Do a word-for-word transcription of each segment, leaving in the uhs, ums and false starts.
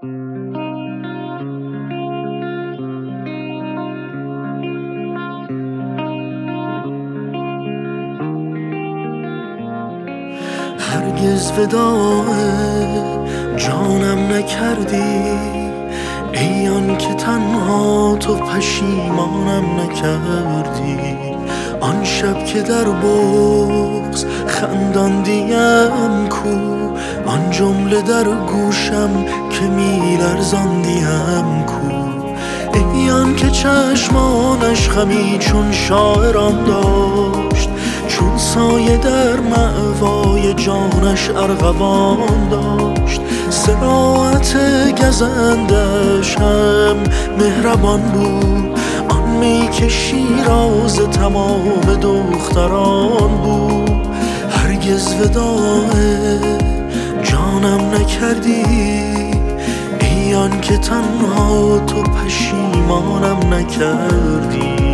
هرگز وداع جانم نکردی، ای آن که تنها تو پشیمانم نکردی. آن شب که در بغض خنداندیم کو، آن جمله در گوشم که میلرزاندیم کو. ای آن که چشمانش خمی چون شاعران داشت، چون سایه در مأوای جانش ارغوان داشت. صراحت گزندش هم مهربان بود، آن می که شیراز تمام دختران بود. هرگز وداع جانم نکردی، ای آن که تنها تو پشیمانم نکردی.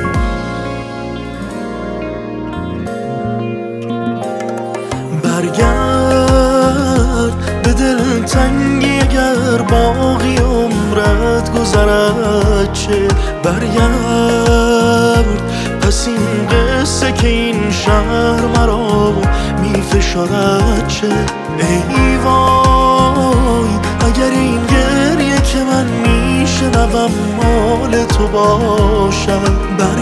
برگرد به دلتنگی اگر باقی عمرت گذرد چه، برگرد پس این قصه که این شهر مرا می فشارد چه. ای وای اگر این گریه که من می شنوم مال تو باشد.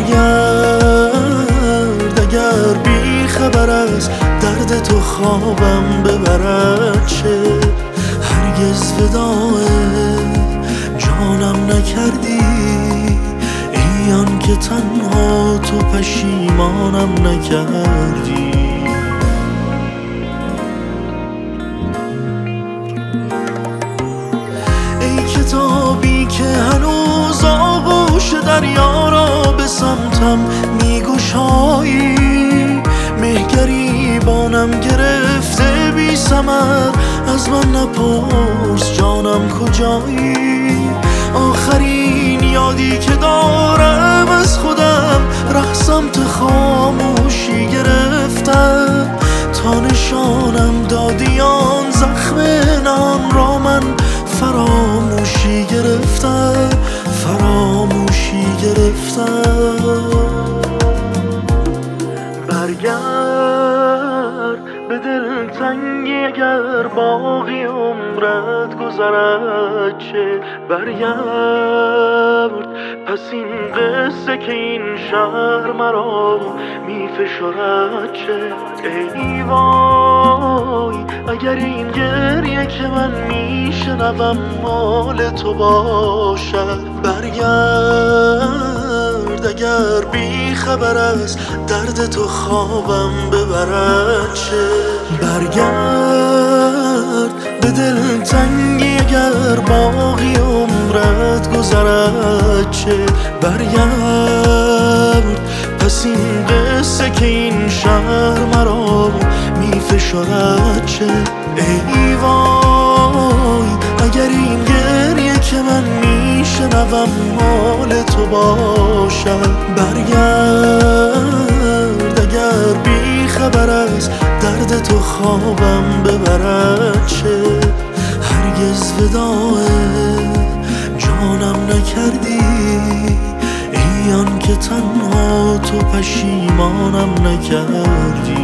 برگرد اگر بی خبر از درد تو خوابم ببرد چه. هرگز وداع جانم نکردی، ای آن که تنها تو پشیمانم نکردی. ای کتابی که هنوز آغوش دریا را به سمتم میگشایی، مهگریبانم گرفته بی ثمر، از من نپرس جانم کجایی. آخرین یادی که دارم از خودم ره سمت خاموشی گرفتم، تا نشانم دادی آن زخم نان را من فراموشی گرفتم، فراموشی گرفتم. برگرد به دلتنگی اگر باقی عمرت گذرد چه، برگرد پس این قصه که این شهر مرا می فشارد چه. ای وای اگر این گریه که من می شنوم مال تو باشد. برگرد اگر بی خبر از درد تو خوابم ببرد چه. برگرد به دلتنگی اگر باقی عمرت گذرد چه، برگرد پس این قصه که این شهر مرا می فشارد چه. ای وای اگر این گریه که من می شنوم مال تو باشد. برگرد اگر بی خبر از درد تو خوابم ببرد چه. هرگز وداع جانم نکردی، ای آن که تنها تو پشیمانم نکردی.